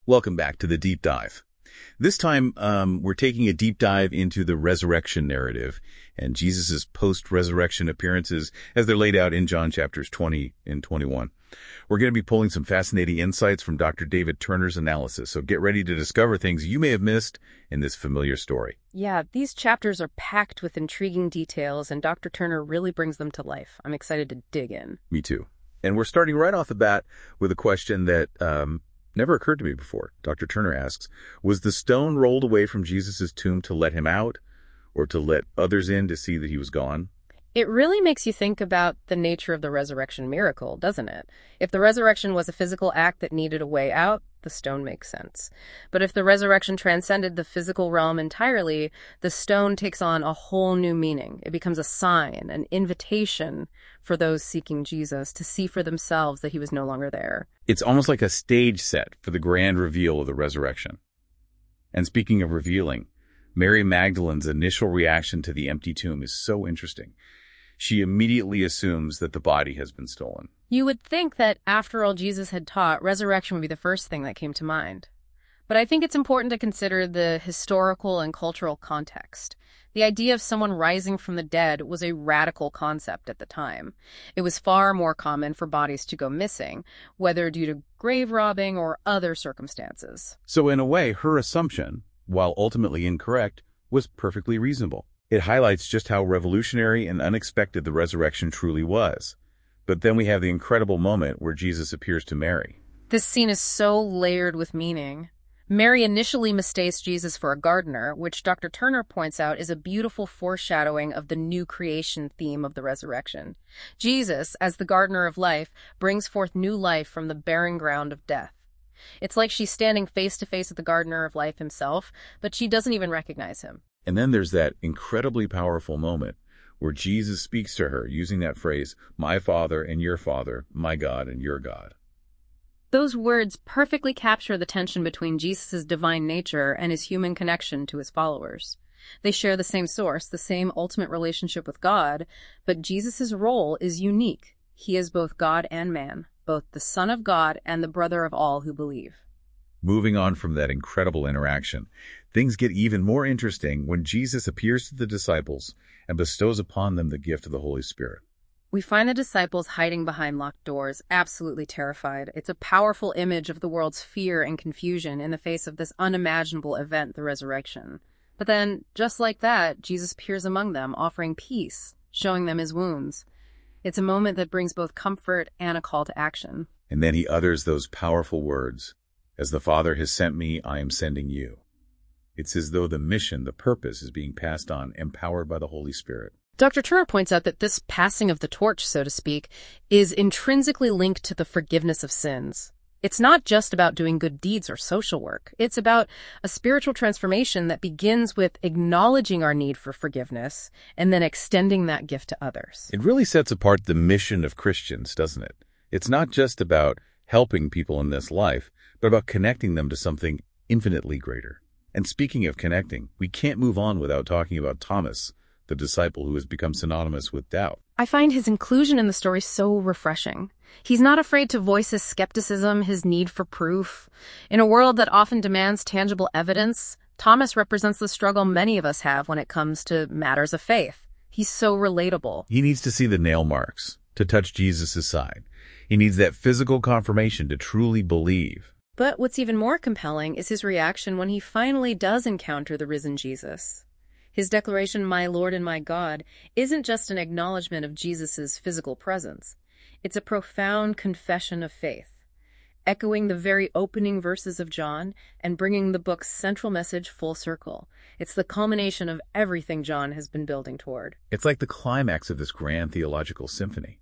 Welcome back to the deep dive. This time, we're taking a deep dive into the resurrection narrative and Jesus' post-resurrection appearances as they're laid out in John chapters 20 and 21. We're going to be pulling some fascinating insights from Dr. David Turner's analysis, so get ready to discover things you may have missed in this familiar story. Yeah, these chapters are packed with intriguing details, and Dr. Turner really brings them to life. I'm excited to dig in. Me too. And we're starting right off the bat with a question that never occurred to me before. Dr. Turner asks, was the stone rolled away from Jesus' tomb to let him out, or to let others in to see that he was gone? It really makes you think about the nature of the resurrection miracle, doesn't it? If the resurrection was a physical act that needed a way out, the stone makes sense. But if the resurrection transcended the physical realm entirely, the stone takes on a whole new meaning. It becomes a sign, an invitation for those seeking Jesus to see for themselves that he was no longer there. It's almost like a stage set for the grand reveal of the resurrection. And speaking of revealing, Mary Magdalene's initial reaction to the empty tomb is so interesting. She immediately assumes that the body has been stolen. You would think that after all Jesus had taught, resurrection would be the first thing that came to mind. But I think it's important to consider the historical and cultural context. The idea of someone rising from the dead was a radical concept at the time. It was far more common for bodies to go missing, whether due to grave robbing or other circumstances. So in a way, her assumption, while ultimately incorrect, was perfectly reasonable. It highlights just how revolutionary and unexpected the resurrection truly was. But then we have the incredible moment where Jesus appears to Mary. This scene is so layered with meaning. Mary initially mistakes Jesus for a gardener, which Dr. Turner points out is a beautiful foreshadowing of the new creation theme of the resurrection. Jesus, as the gardener of life, brings forth new life from the barren ground of death. It's like she's standing face to face with the gardener of life himself, but she doesn't even recognize him. And then there's that incredibly powerful moment where Jesus speaks to her using that phrase, my Father and your Father, my God and your God. Those words perfectly capture the tension between Jesus' divine nature and his human connection to his followers. They share the same source, the same ultimate relationship with God, but Jesus' role is unique. He is both God and man, both the Son of God and the brother of all who believe. Moving on from that incredible interaction, things get even more interesting when Jesus appears to the disciples and bestows upon them the gift of the Holy Spirit. We find the disciples hiding behind locked doors, absolutely terrified. It's a powerful image of the world's fear and confusion in the face of this unimaginable event, the resurrection. But then, just like that, Jesus appears among them, offering peace, showing them his wounds. It's a moment that brings both comfort and a call to action. And then he utters those powerful words, as the Father has sent me, I am sending you. It's as though the mission, the purpose, is being passed on, empowered by the Holy Spirit. Dr. Turner points out that this passing of the torch, so to speak, is intrinsically linked to the forgiveness of sins. It's not just about doing good deeds or social work. It's about a spiritual transformation that begins with acknowledging our need for forgiveness and then extending that gift to others. It really sets apart the mission of Christians, doesn't it? It's not just about helping people in this life, but about connecting them to something infinitely greater. And speaking of connecting, we can't move on without talking about Thomas, the disciple who has become synonymous with doubt. I find his inclusion in the story so refreshing. He's not afraid to voice his skepticism, his need for proof. In a world that often demands tangible evidence, Thomas represents the struggle many of us have when it comes to matters of faith. He's so relatable. He needs to see the nail marks, to touch Jesus' side. He needs that physical confirmation to truly believe. But what's even more compelling is his reaction when he finally does encounter the risen Jesus. His declaration, my Lord and my God, isn't just an acknowledgement of Jesus' physical presence. It's a profound confession of faith, echoing the very opening verses of John and bringing the book's central message full circle. It's the culmination of everything John has been building toward. It's like the climax of this grand theological symphony.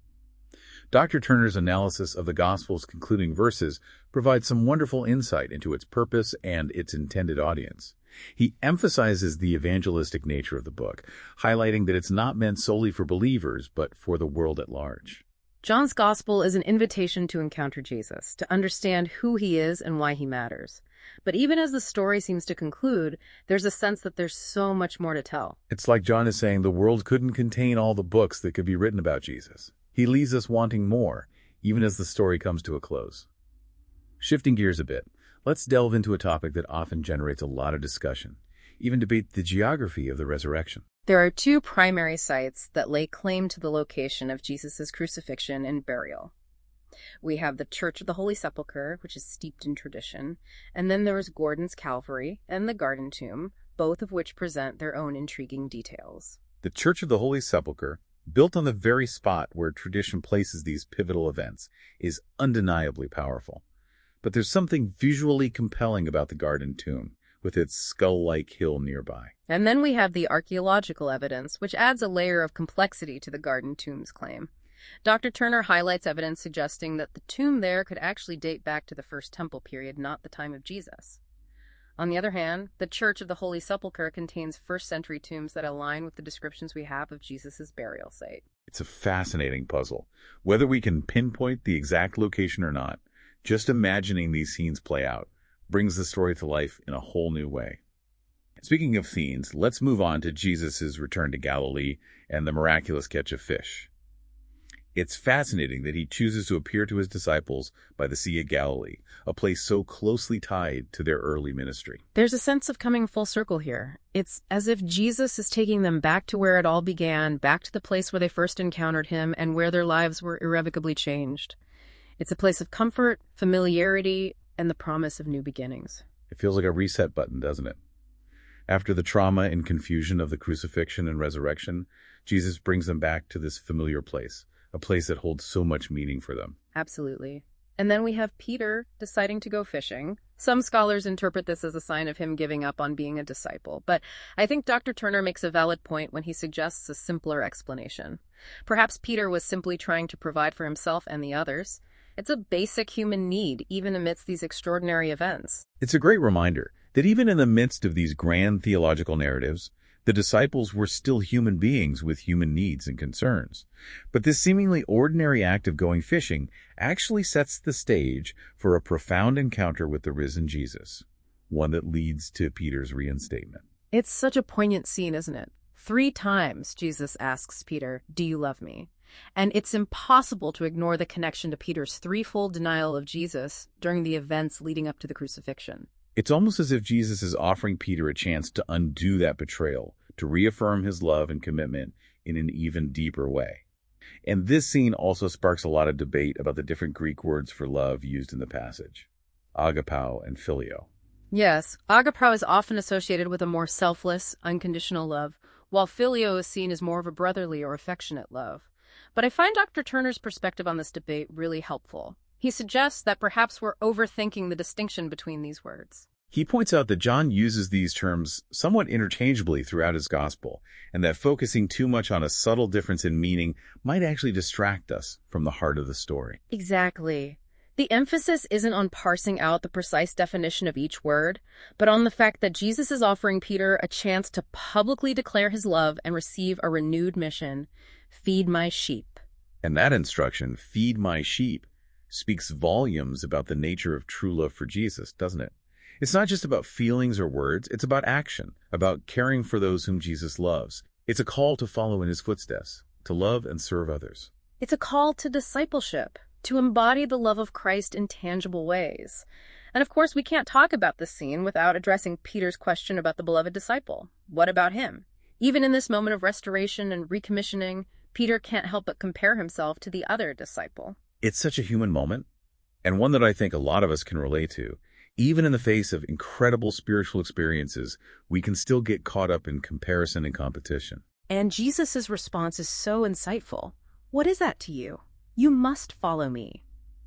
Dr. Turner's analysis of the Gospel's concluding verses provides some wonderful insight into its purpose and its intended audience. He emphasizes the evangelistic nature of the book, highlighting that it's not meant solely for believers, but for the world at large. John's Gospel is an invitation to encounter Jesus, to understand who he is and why he matters. But even as the story seems to conclude, there's a sense that there's so much more to tell. It's like John is saying the world couldn't contain all the books that could be written about Jesus. He leaves us wanting more, even as the story comes to a close. Shifting gears a bit, Let's delve into a topic that often generates a lot of discussion, even debate the geography of the resurrection. There are two primary sites that lay claim to the location of Jesus' crucifixion and burial. We have the Church of the Holy Sepulchre, which is steeped in tradition, and then there is Gordon's Calvary and the Garden Tomb, both of which present their own intriguing details. The Church of the Holy Sepulchre, built on the very spot where tradition places these pivotal events, is undeniably powerful. But there's something visually compelling about the Garden Tomb, with its skull-like hill nearby. And then we have the archaeological evidence, which adds a layer of complexity to the Garden Tomb's claim. Dr. Turner highlights evidence suggesting that the tomb there could actually date back to the First Temple period, not the time of Jesus. On the other hand, the Church of the Holy Sepulchre contains first-century tombs that align with the descriptions we have of Jesus' burial site. It's a fascinating puzzle. Whether we can pinpoint the exact location or not, just imagining these scenes play out brings the story to life in a whole new way. Speaking of scenes, let's move on to Jesus' return to Galilee and the miraculous catch of fish. It's fascinating that he chooses to appear to his disciples by the Sea of Galilee, a place so closely tied to their early ministry. There's a sense of coming full circle here. It's as if Jesus is taking them back to where it all began, back to the place where they first encountered him and where their lives were irrevocably changed. It's a place of comfort, familiarity, and the promise of new beginnings. It feels like a reset button, doesn't it? After the trauma and confusion of the crucifixion and resurrection, Jesus brings them back to this familiar place, a place that holds so much meaning for them. Absolutely. And then we have Peter deciding to go fishing. Some scholars interpret this as a sign of him giving up on being a disciple, but I think Dr. Turner makes a valid point when he suggests a simpler explanation. Perhaps Peter was simply trying to provide for himself and the others. It's a basic human need, even amidst these extraordinary events. It's a great reminder that even in the midst of these grand theological narratives, the disciples were still human beings with human needs and concerns. But this seemingly ordinary act of going fishing actually sets the stage for a profound encounter with the risen Jesus, one that leads to Peter's reinstatement. It's such a poignant scene, isn't it? 3 times Jesus asks Peter, "Do you love me?" And it's impossible to ignore the connection to Peter's threefold denial of Jesus during the events leading up to the crucifixion. It's almost as if Jesus is offering Peter a chance to undo that betrayal, to reaffirm his love and commitment in an even deeper way. And this scene also sparks a lot of debate about the different Greek words for love used in the passage, agapao and phileo. Yes, agapao is often associated with a more selfless, unconditional love, while phileo is seen as more of a brotherly or affectionate love. But I find Dr. Turner's perspective on this debate really helpful. He suggests that perhaps we're overthinking the distinction between these words. He points out that John uses these terms somewhat interchangeably throughout his gospel, and that focusing too much on a subtle difference in meaning might actually distract us from the heart of the story. Exactly. The emphasis isn't on parsing out the precise definition of each word, but on the fact that Jesus is offering Peter a chance to publicly declare his love and receive a renewed mission: feed my sheep. And that instruction, feed my sheep, speaks volumes about the nature of true love for Jesus, doesn't it? It's not just about feelings or words, it's about action, about caring for those whom Jesus loves. It's a call to follow in his footsteps, to love and serve others. It's a call to discipleship, to embody the love of Christ in tangible ways. And of course, we can't talk about this scene without addressing Peter's question about the beloved disciple. What about him? Even in this moment of restoration and recommissioning, Peter can't help but compare himself to the other disciple. It's such a human moment, and one that I think a lot of us can relate to. Even in the face of incredible spiritual experiences, we can still get caught up in comparison and competition. And Jesus' response is so insightful. What is that to you? You must follow me.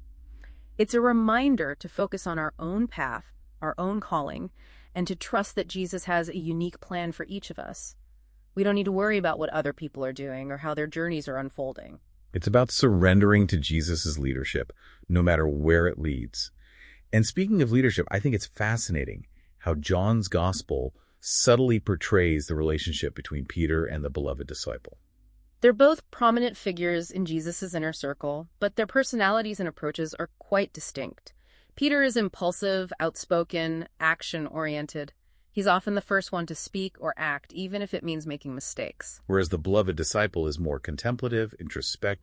It's a reminder to focus on our own path, our own calling, and to trust that Jesus has a unique plan for each of us. We don't need to worry about what other people are doing or how their journeys are unfolding. It's about surrendering to Jesus' leadership, no matter where it leads. And speaking of leadership, I think it's fascinating how John's gospel subtly portrays the relationship between Peter and the beloved disciple. They're both prominent figures in Jesus' inner circle, but their personalities and approaches are quite distinct. Peter is impulsive, outspoken, action-oriented. He's often the first one to speak or act, even if it means making mistakes. Whereas the beloved disciple is more contemplative, introspective,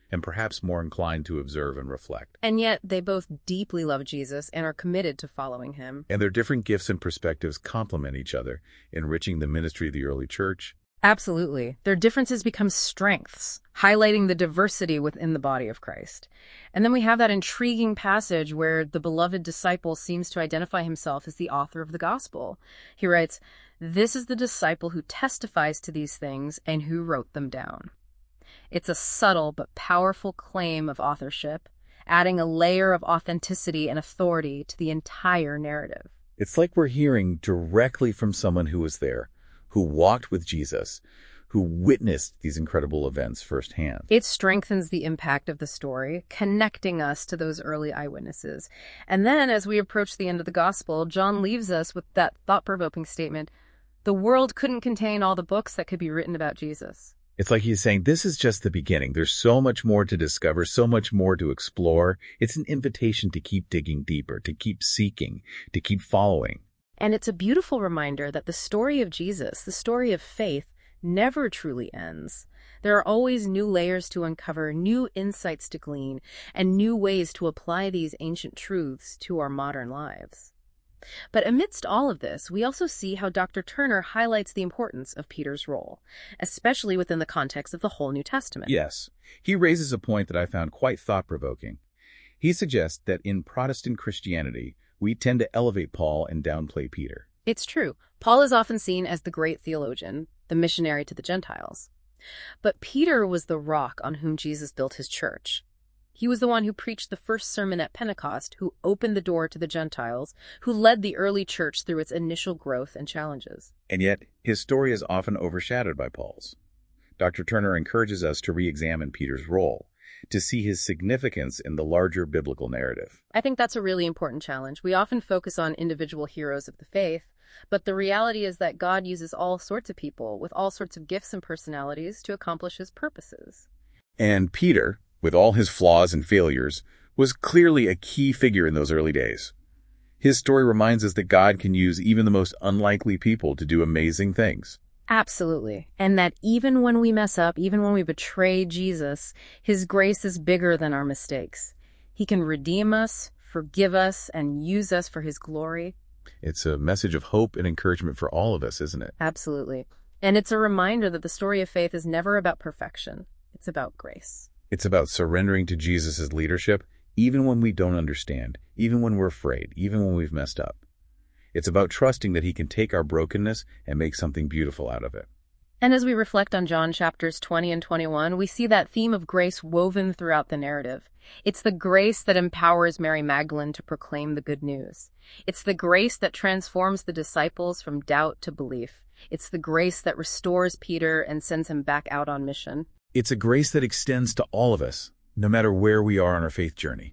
and perhaps more inclined to observe and reflect. And yet they both deeply love Jesus and are committed to following him. And their different gifts and perspectives complement each other, enriching the ministry of the early church. Absolutely. Their differences become strengths, highlighting the diversity within the body of Christ. And then we have that intriguing passage where the beloved disciple seems to identify himself as the author of the gospel. He writes, "This is the disciple who testifies to these things and who wrote them down." It's a subtle but powerful claim of authorship, adding a layer of authenticity and authority to the entire narrative. It's like we're hearing directly from someone who was there, who walked with Jesus, who witnessed these incredible events firsthand. It strengthens the impact of the story, connecting us to those early eyewitnesses. And then, as we approach the end of the gospel, John leaves us with that thought-provoking statement, the world couldn't contain all the books that could be written about Jesus. It's like he's saying, this is just the beginning. There's so much more to discover, so much more to explore. It's an invitation to keep digging deeper, to keep seeking, to keep following. And it's a beautiful reminder that the story of Jesus, the story of faith, never truly ends. There are always new layers to uncover, new insights to glean, and new ways to apply these ancient truths to our modern lives. But amidst all of this, we also see how Dr. Turner highlights the importance of Peter's role, especially within the context of the whole New Testament. Yes, he raises a point that I found quite thought-provoking. He suggests that in Protestant Christianity, we tend to elevate Paul and downplay Peter. It's true. Paul is often seen as the great theologian, the missionary to the Gentiles. But Peter was the rock on whom Jesus built his church. He was the one who preached the first sermon at Pentecost, who opened the door to the Gentiles, who led the early church through its initial growth and challenges. And yet, his story is often overshadowed by Paul's. Dr. Turner encourages us to re-examine Peter's role, to see his significance in the larger biblical narrative. I think that's a really important challenge. We often focus on individual heroes of the faith, but the reality is that God uses all sorts of people with all sorts of gifts and personalities to accomplish his purposes. And Peter, with all his flaws and failures, was clearly a key figure in those early days. His story reminds us that God can use even the most unlikely people to do amazing things. Absolutely. And that even when we mess up, even when we betray Jesus, his grace is bigger than our mistakes. He can redeem us, forgive us, and use us for his glory. It's a message of hope and encouragement for all of us, isn't it? Absolutely. And it's a reminder that the story of faith is never about perfection. It's about grace. It's about surrendering to Jesus' leadership, even when we don't understand, even when we're afraid, even when we've messed up. It's about trusting that he can take our brokenness and make something beautiful out of it. And as we reflect on John chapters 20 and 21, we see that theme of grace woven throughout the narrative. It's the grace that empowers Mary Magdalene to proclaim the good news. It's the grace that transforms the disciples from doubt to belief. It's the grace that restores Peter and sends him back out on mission. It's a grace that extends to all of us, no matter where we are on our faith journey.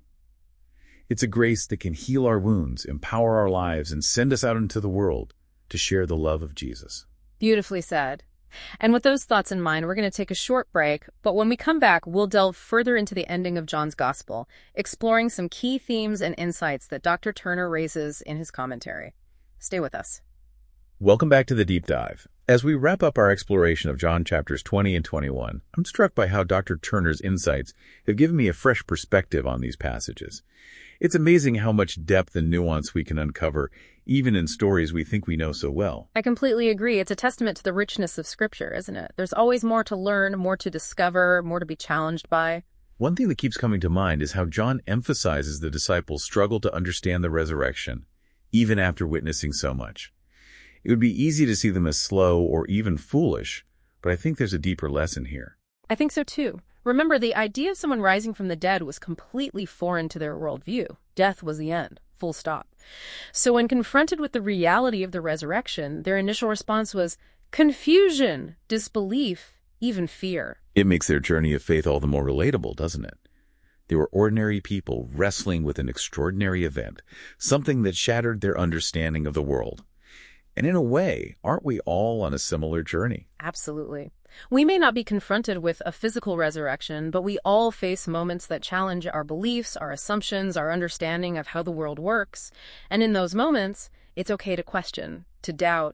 It's a grace that can heal our wounds, empower our lives, and send us out into the world to share the love of Jesus. Beautifully said. And with those thoughts in mind, we're going to take a short break, but when we come back, we'll delve further into the ending of John's Gospel, exploring some key themes and insights that Dr. Turner raises in his commentary. Stay with us. Welcome back to the Deep Dive. As we wrap up our exploration of John chapters 20 and 21, I'm struck by how Dr. Turner's insights have given me a fresh perspective on these passages. It's amazing how much depth and nuance we can uncover, even in stories we think we know so well. I completely agree. It's a testament to the richness of Scripture, isn't it? There's always more to learn, more to discover, more to be challenged by. One thing that keeps coming to mind is how John emphasizes the disciples' struggle to understand the resurrection, even after witnessing so much. It would be easy to see them as slow or even foolish, but I think there's a deeper lesson here. I think so too. Remember, the idea of someone rising from the dead was completely foreign to their worldview. Death was the end, full stop. So when confronted with the reality of the resurrection, their initial response was confusion, disbelief, even fear. It makes their journey of faith all the more relatable, doesn't it? They were ordinary people wrestling with an extraordinary event, something that shattered their understanding of the world. And in a way, aren't we all on a similar journey? Absolutely. We may not be confronted with a physical resurrection, but we all face moments that challenge our beliefs, our assumptions, our understanding of how the world works. And in those moments, it's okay to question, to doubt,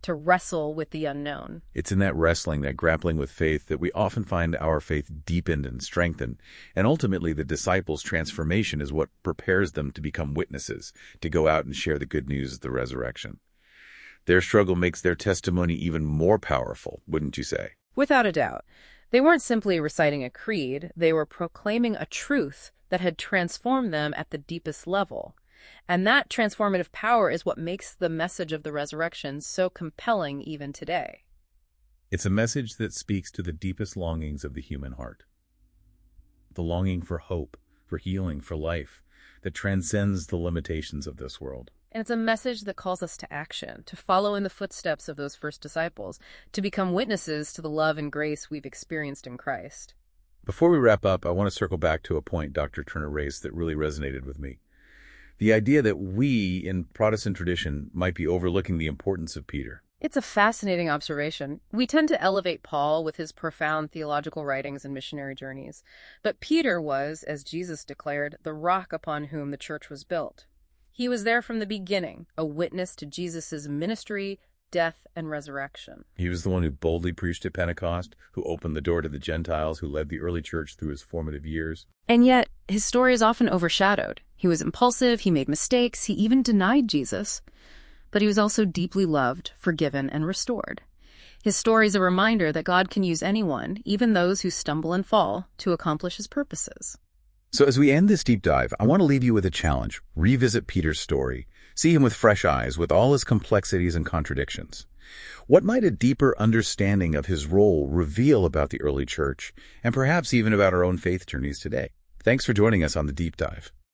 to wrestle with the unknown. It's in that wrestling, that grappling with faith, that we often find our faith deepened and strengthened. And ultimately, the disciples' transformation is what prepares them to become witnesses, to go out and share the good news of the resurrection. Their struggle makes their testimony even more powerful, wouldn't you say? Without a doubt. They weren't simply reciting a creed, they were proclaiming a truth that had transformed them at the deepest level. And that transformative power is what makes the message of the resurrection so compelling even today. It's a message that speaks to the deepest longings of the human heart. The longing for hope, for healing, for life, that transcends the limitations of this world. And it's a message that calls us to action, to follow in the footsteps of those first disciples, to become witnesses to the love and grace we've experienced in Christ. Before we wrap up, I want to circle back to a point Dr. Turner raised that really resonated with me. The idea that we, in Protestant tradition, might be overlooking the importance of Peter. It's a fascinating observation. We tend to elevate Paul with his profound theological writings and missionary journeys. But Peter was, as Jesus declared, the rock upon whom the church was built. He was there from the beginning, a witness to Jesus' ministry, death, and resurrection. He was the one who boldly preached at Pentecost, who opened the door to the Gentiles, who led the early church through his formative years. And yet, his story is often overshadowed. He was impulsive, he made mistakes, he even denied Jesus. But he was also deeply loved, forgiven, and restored. His story is a reminder that God can use anyone, even those who stumble and fall, to accomplish his purposes. So as we end this deep dive, I want to leave you with a challenge. Revisit Peter's story. See him with fresh eyes, with all his complexities and contradictions. What might a deeper understanding of his role reveal about the early church, and perhaps even about our own faith journeys today? Thanks for joining us on the Deep Dive.